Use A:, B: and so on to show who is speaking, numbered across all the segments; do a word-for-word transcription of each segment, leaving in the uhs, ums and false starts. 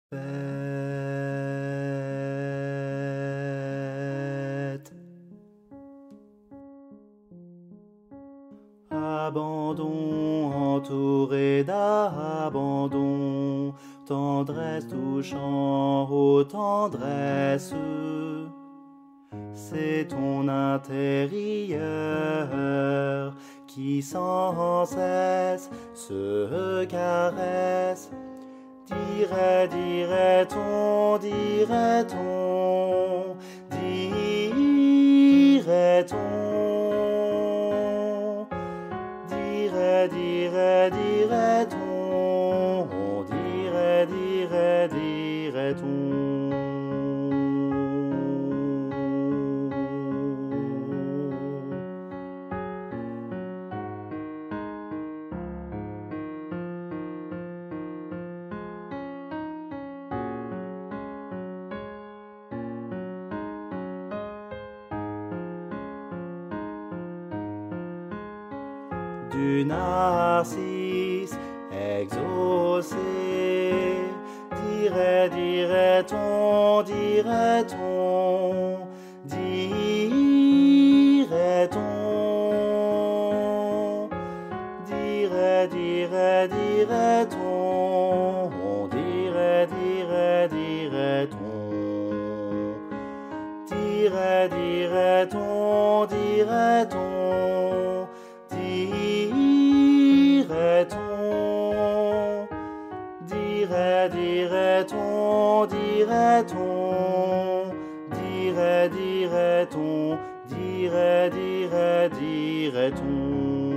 A: Bête. Abandon entouré d'abandon, tendresse touchant aux tendresses, c'est ton intérieur qui sans cesse se caresse. Dirait, dirait-on, dirait-on, dirait-on, dirait, dirait, dirait-on, dirait, dirait, dirait-on. Du narcisse exaucé, dirait, dirait-on, dirait-on, dirait-on, dirait, dirait, dirait-on, dirait, dirait, dirait-on, dirait, dirait-on, dirait-on, dirait-on, dirait, dirait-on, dirait-on, dirait, dirait-on, dirait, dirait, dirait-on.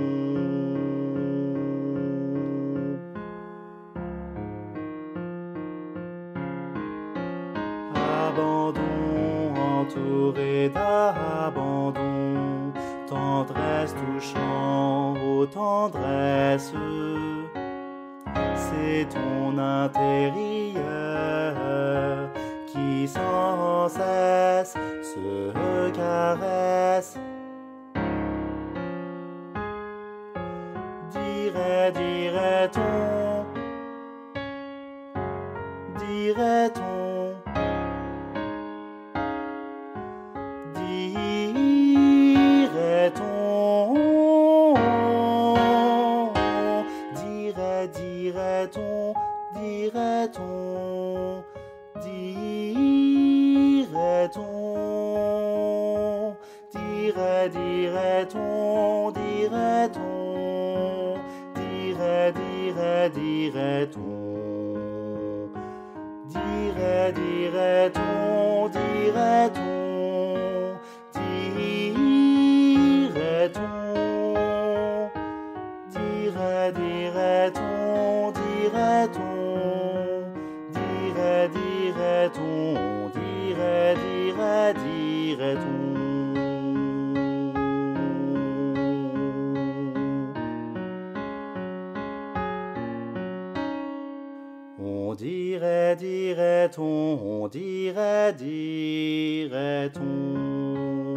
A: Abandon entouré d'abandon, tendresse touchant aux tendresses, c'est ton intérieur qui sans cesse se caresse. Dirait, dirait-on, dirait-on, dirait-on, dirait, dirait-on, dirait-on, dirait-on, dirait, dirait-on, dirait-on, dirait, dirait, dirait-on, dirait, dirait-on, dirait-on, dirait-on, dirait, dirait-on, dirait-on, dirait, dirait-on, dirait, dirait, dirait-on. On dirait, dirait-on, on dirait, dirait-on.